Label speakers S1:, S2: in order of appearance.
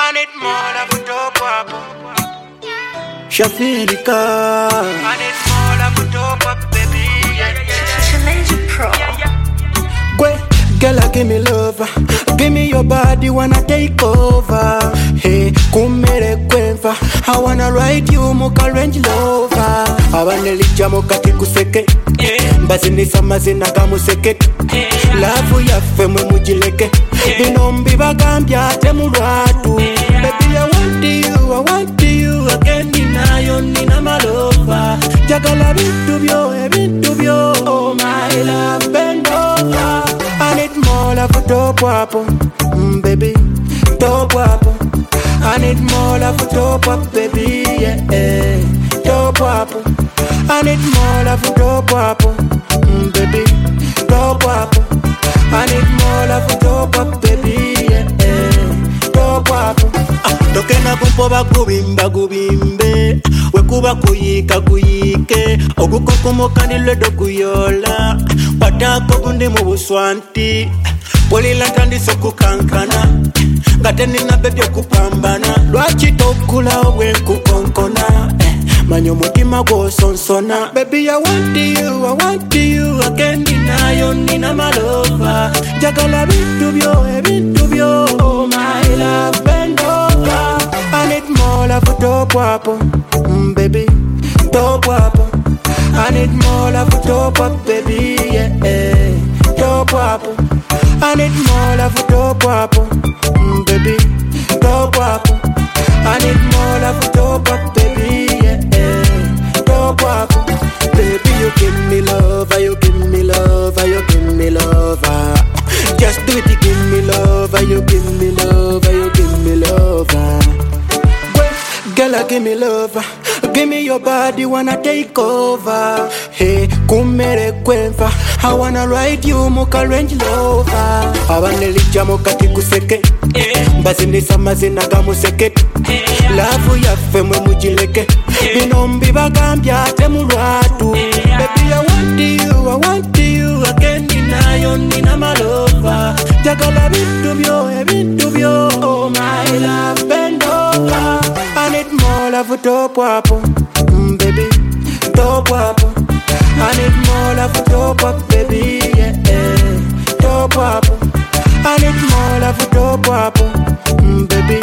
S1: I need more love to top up.
S2: Shafirika.
S1: I need more love to top up, baby.
S3: Challenge Pro.
S2: Girl, give me love. Give me your body, wanna take over. Hey, kumere kwenfa. I wanna ride you, muka Range Rover. I wanna lija muka kikuseke. Mbazini samazina kamuseke. Lavu ya femwe mujileke. Binombi bagambya temuratu. Baby, I want you again. Ninayo nina malova. Jagala bintu byo. Oh my love, bend over. I need more love to top up, baby, top up. I need more love to top up, baby, yeah, top up. I need more love to top up, baby, top up. I need more love to top up, baby, yeah, top up. Tokena kumpoba gubimbe wekuba kuyike okukokomoka niledo kuyola patako kundi mu buswanti polila ntandiso kukankana ngate nina bebyo kupambana lwaki tokula obwenkukonkona manyo mutima gwosonsona. Baby, I want you again. Ninayo nina malova jagala bintu byo. Oh my love, bend over. I need more love to top up, baby, top up. I need more love to top up, baby, yeah, top up. I need more love to top up, baby, top up. I need more love to top up, baby, yeah, top up. Baby, you give me love, you give me love, you give me love. Just do it, you give me love, you give me love, you give me love. Girl, give me love. Give me your body, wanna take over. Hey, kumere kwenfa. I wanna ride you, muka Range Rover. I wanna lija muka kikuseke. Mbazini samazina kamuseke. Lavu ya femwe mujileke. Binombi bagambya temuratu. Baby, I want you again. Ninayo nina malova. Jagala bintu byo. Oh my love, bend over. I need more love to top up, baby, top up. I need more love to top up, baby, yeah, top up. I need more love to top up, baby,